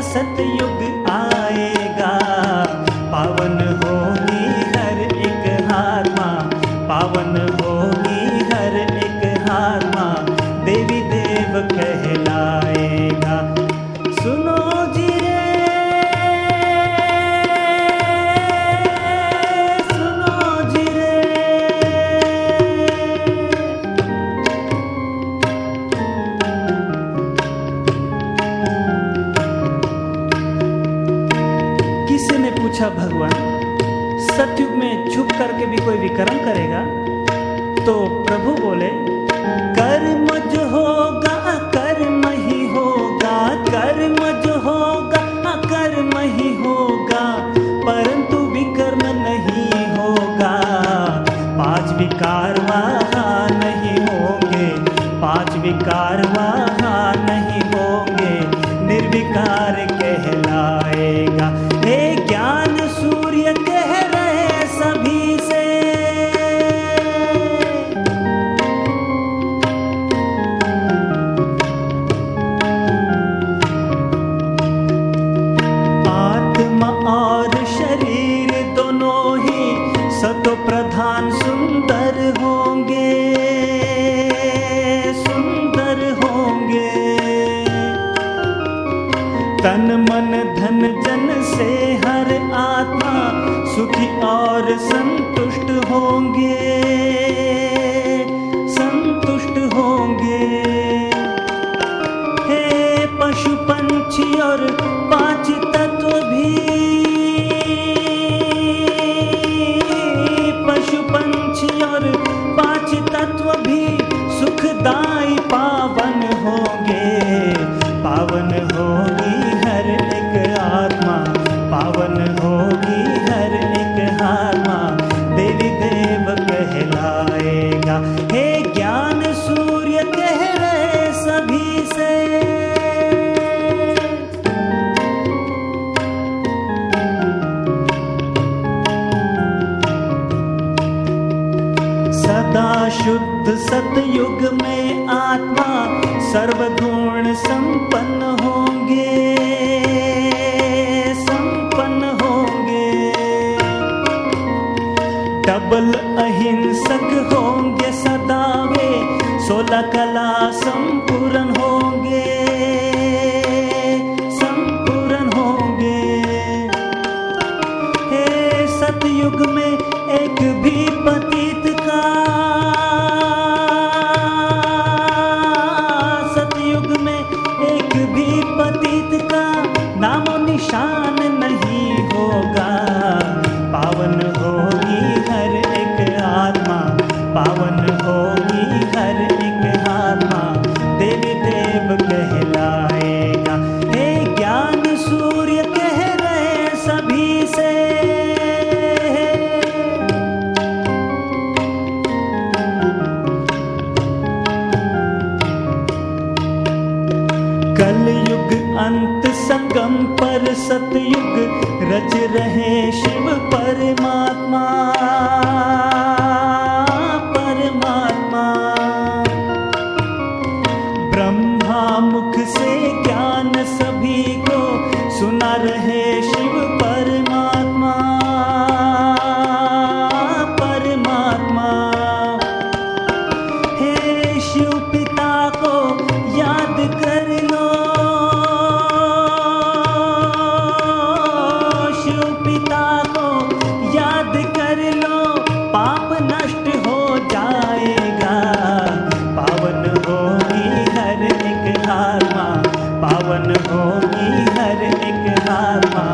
सतयुग आएगा, पावन होगी हर एक आत्मा, पावन होगी हर एक आत्मा, देवी देव कहलाएगा। सुनो जी रे, सुनो जी रे, किसी ने पूछा भगवान सतयुग में छुप करके भी कोई विक्रम करेगा? तो प्रभु बोले कर्म जो होगा कर्म ही होगा, कर्म जो होगा कर्म ही होगा, परंतु विकर्म नहीं होगा। पांच विकार वहाँ नहीं होंगे, पांच विकार वहाँ नहीं होंगे, निर्विकार कहलाएगा। हे ज्ञान सूर्य कह रहे सभी से, आत्मा और शरीर दोनों ही सतो प्रधान सुंदर होंगे, सुंदर होंगे। तन मन धन जन से हर आत्मा सुखी और संतुष्ट होंगे, संतुष्ट होंगे। हे पशु पंछी और पांच तत्व भी, पशु पंछी और पांच तत्व भी सुखदाई पावन होंगे, पावन होगी हर एक आत्मा, पावन होगी हर एक आत्मा, देवी देव कहलाएगा। हे ज्ञान सूर्य कह रहे सभी से, सदा शुद्ध सतयुग में आत्मा सर्वगुण संपन्न होंगे, संपन्न होंगे। डबल अहिंसक होंगे सदा वे, 16 कला संपूर्ण होंगे, संपूर्ण होंगे। हे सतयुग में एक भी पतित का, सतयुग में एक भी पतित का नामो निशान नहीं होगा, पावन होगी हर एक आत्मा, पावन होगी हर एक आत्मा, देवी देव कहलाएगा। हे ज्ञान सूर्य कह रहे सभी से, कलयुग अंत संगम पर सतयुग रच रहे शिव परमात्मा, परमात्मा। ब्रह्मा मुख से ज्ञान सभी को सुना रहे शिव परमात्मा, परमात्मा। हे शिव पिता को याद कर लो, शिव पिता को याद कर लो, पाप नष्ट हो जाएगा, पावन होगी हर एक आत्मा, पावन होगी हर एक आत्मा,